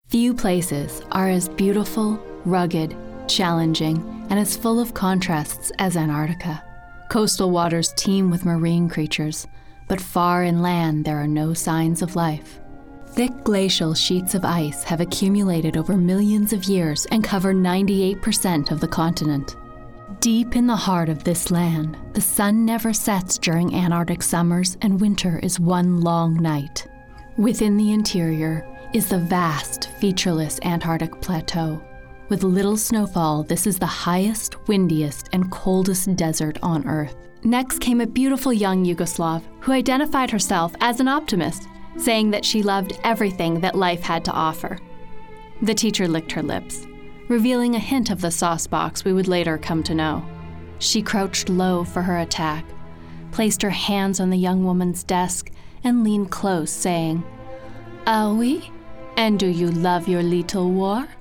Few places are as beautiful, rugged, challenging, and as full of contrasts as Antarctica. Coastal waters teem with marine creatures, but far inland there are no signs of life. Thick glacial sheets of ice have accumulated over millions of years and cover 98% of the continent. Deep in the heart of this land, the sun never sets during Antarctic summers and winter is one long night. Within the interior is the vast, featureless Antarctic plateau. With little snowfall, this is the highest, windiest, and coldest desert on Earth. Next came a beautiful young Yugoslav who identified herself as an optimist, saying that she loved everything that life had to offer. The teacher licked her lips, revealing a hint of the saucebox we would later come to know. She crouched low for her attack, placed her hands on the young woman's desk, and leaned close, saying, "Ah oui? And do you love your little war?"